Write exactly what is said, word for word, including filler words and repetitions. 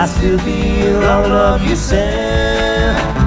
I still feel all the love you sent.